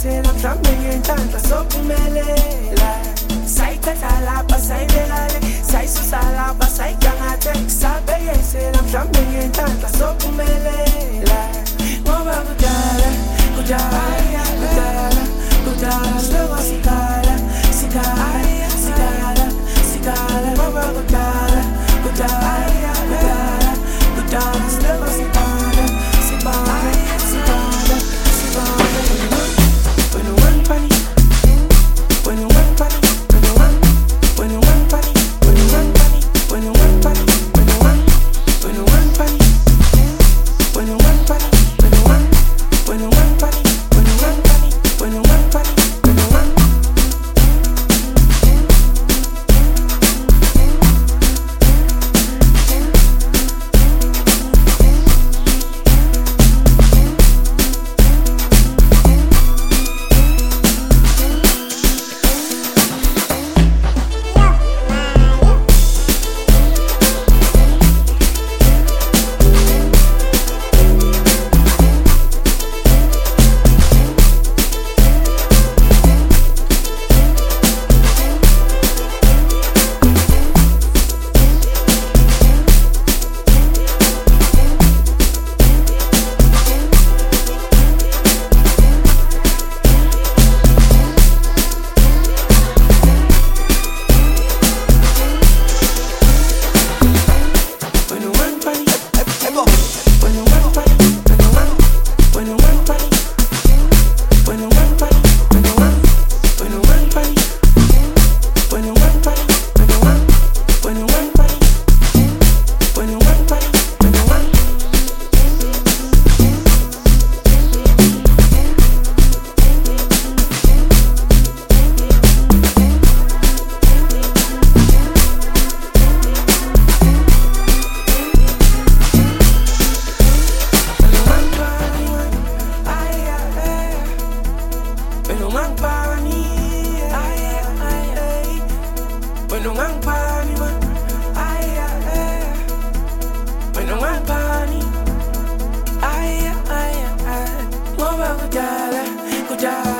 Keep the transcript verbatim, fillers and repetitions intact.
yesela mhlambe ngenhlanhla sophumelela. Sayithatha lapha sayibekale, sayisusa lapha sayigangathe. Sabe yesela mhlambe ngenhlanhla sophumelela. Ngoba kudala, kudala, kudala, kudala slow sikala, sikala, sikala, sikala. Ngoba kudala, kudala, kudala, kudala slow sikala, sikala, sikala, sikala. When you want funny, when you want funny, when you want, when you want funny, when you want funny, when you want funny, when you want, when you want funny, when you want funny, when you want, when you want funny, when you want funny, when you want funny, when you want. Kudala, kudala.